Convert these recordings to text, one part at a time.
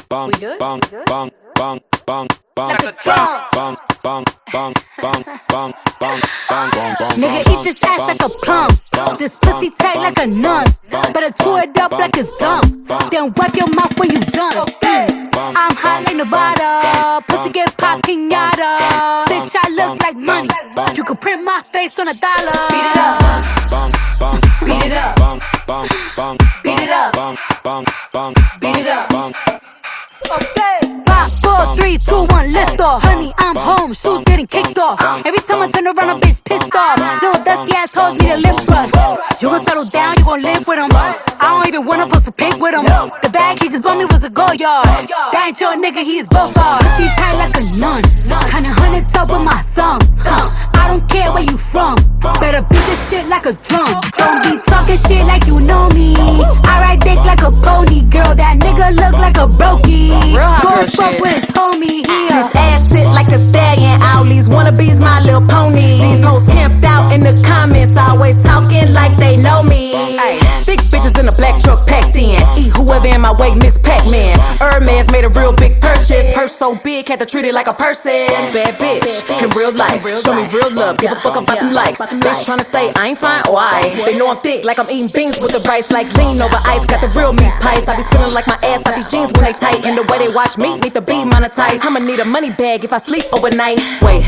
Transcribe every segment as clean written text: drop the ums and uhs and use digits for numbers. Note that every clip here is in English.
bang, good? bang, bang, bang, bang, bang, Like a drum. bang, bang, bang, bang, bang, bang, bang, bang, bang. Nigga, eat this ass like a plum. This pussy tight like a nun. Better chew it up like it's gum. Then wipe your mouth when you done. I'm hot like Nevada. Pussy get pop pinata. Bitch, I look like money. You can print my face on $1. Beat it up. Beat it up. Beat it up. Beat it up. Okay. 5, 4, 3, 2, 1, lift off. Honey, I'm home, shoes getting kicked off. Every time I turn around, a bitch pissed off. Little dusty assholes need a lip brush. You gon' settle down, you gon' live with them. I don't even wanna post a pic with him. The bag he just bought me was a go yard. That ain't your nigga, he is both ours. Pussy tight like a nun. Kinda hunted up with my thumb. I don't care where you from. Better beat this shit like a drum. Don't be talking shit like you know me. I ride dick like a pony. Girl, that nigga look like a brokey. Go fuck with his homie here. This ass sit like a stallion. All these wannabes my little pony. These hoes camped out in the comments, always talking like they know me. Thick bitches in a black truck packed in. Eat whoever in my way, Miss Pac-Man. Hermes made a real big purchase. Purse so big, had to treat it like a person. Bad bitch in real life. Show me real love, give a fuck about them likes. Bitch tryna say I ain't fine, why? They know I'm thick like I'm eating beans with the rice. Like lean over ice, got the real meat pies. I be spilling like my ass out these jeans when they tight. And the way they watch me need to be monetized. I'ma need a money bag if I sleep overnight. Wait.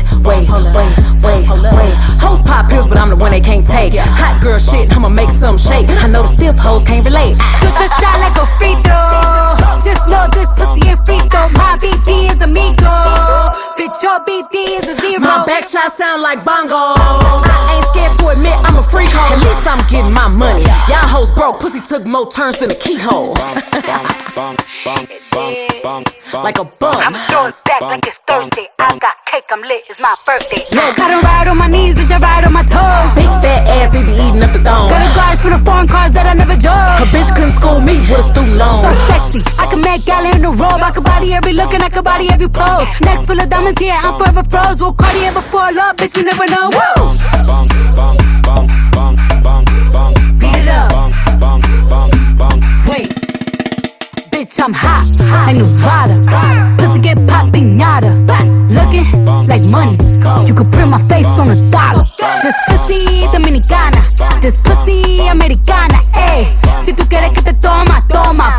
Hoes pop pills, but I'm the one they can't take. Hot girl shit, I'ma make some shake. I know the stiff hoes can't relate. Shoot your shot like a free throw. Just know this pussy ain't free throw. My BD is amigo. Bitch, your BD is a zero. My back shot sound like bongos. I ain't scared to admit I'm a freak hoe. At least I'm getting my money. Y'all hoes broke, pussy took more turns than a keyhole. Like a bum. I'm throwing back like it's Thursday. I got cake, I'm lit, it's my birthday. I don't ride on my knees, bitch, I ride on my toes. Big fat ass, they be eating up the dome. Got a garage for the foreign cars that I never drove. A bitch couldn't school me with a student loan. So sexy, I can make gala in the robe. I can body every look and I can body every pose. Neck full of diamonds, yeah, I'm forever froze. We'll Cartier before love, bitch, you never know. Woo! Beat it up. Wait. Bitch, I'm hot, like Nevada. Pussy get pop pinata. Looking like money. You could print my face on $1. This pussy dominicana. This pussy americana. Ey, si tú quieres que te toma, toma.